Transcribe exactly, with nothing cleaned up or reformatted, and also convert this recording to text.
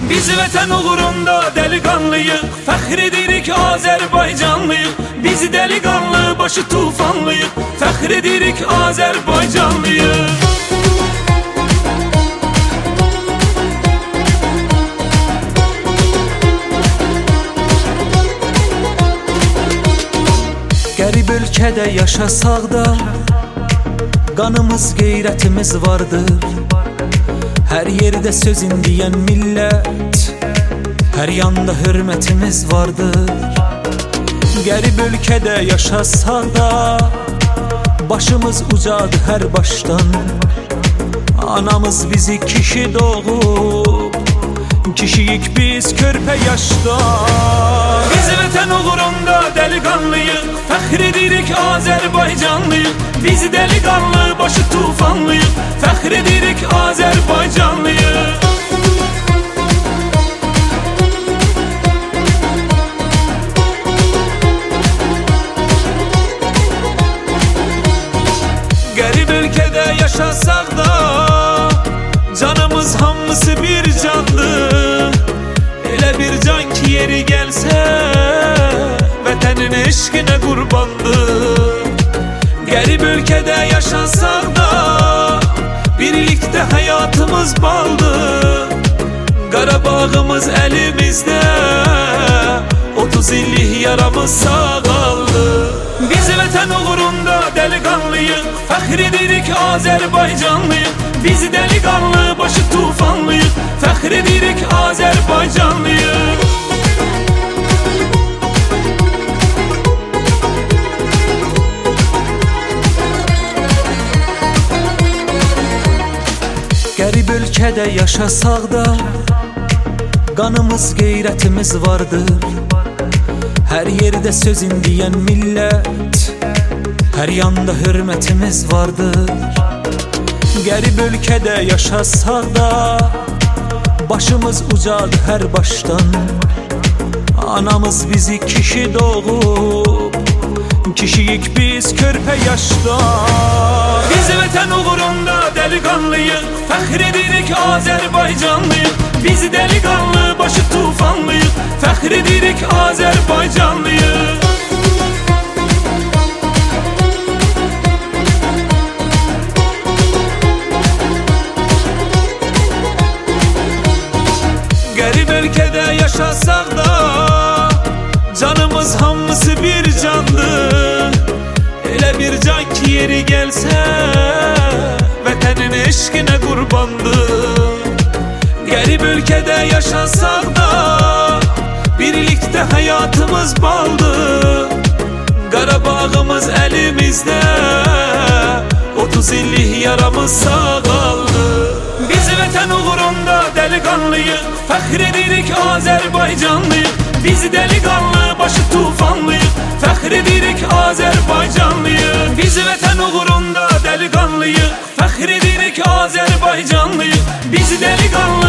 Biz vətən uğrunda deliqanlıyıq, fəxr edirik Azərbaycanlıyıq. Biz deliqanlı başı tufanlıyıq, fəxr edirik Azərbaycanlıyıq. Qərib ölkədə yaşasaq da qanımız, qeyrətimiz vardır. Hər yerdə sözün deyən millət, hər yanda hörmətimiz vardır. Qərib ölkədə yaşasaq da başımız ucadır hər başdan. Anamız bizi kişi doğub, kişiyik biz körpə yaşda. Biz vətən uğrunda deliqanlıyıq, fəxr edirik Azərbaycanlıyıq. Biz deliqanlı başı tufanlıyıq, fəxr edirik Azərbaycanlıyıq. Qərib ölkədə yaşasaq da canımız hamısı bir candır. Elə bir can ki yeri gəlsə vətənin eşqinə qurbandır. Qərib ölkədə yaşasaq da birlikdə həyatımız baldır. Qarabağımız əlimizdə, otuz illik yaramız sağaldı. Biz vətən uğrunda deliqanlıyıq, fəxr edirik Azərbaycanlıyıq. Biz deliqanlı başı tufanlıyıq, fəxr edirik Azərbaycanlıyıq. Qərib ölkədə yaşasaq da qanımız, qeyrətimiz vardır. Hər yerdə sözün deyən millət, hər yanda hörmətimiz vardır. Qərib ölkədə yaşasaq da başımız ucadır hər başdan. Anamız bizi kişi doğub, kişiyik biz körpə yaşda. Biz vətən uğrunda deliqanlıyıq, fəxr edirik Azərbaycanlıyıq. Biz deliqanlı başı tufanlıyıq, fəxr edirik Azərbaycanlıyıq. Qərib ölkədə yaşasaq da canımız hamısı bir candır. Elə bir can ki yeri gəlsə vətənin eşqinə qurbandır. Qərib ölkədə yaşasaq da birlikdə həyatımız baldır. Qarabağımız əlimizdə, otuz illik yaramız sağaldı. Biz vətən uğrunda deliqanlıyıq, fəxr edirik Azərbaycanlıyıq. Biz deliqanlı başı tufanlıyıq, fəxr edirik Azərbaycanlıyıq. Biz vətən uğrunda deliqanlıyıq, fəxr edirik Azərbaycanlıyıq. Biz deliqanlı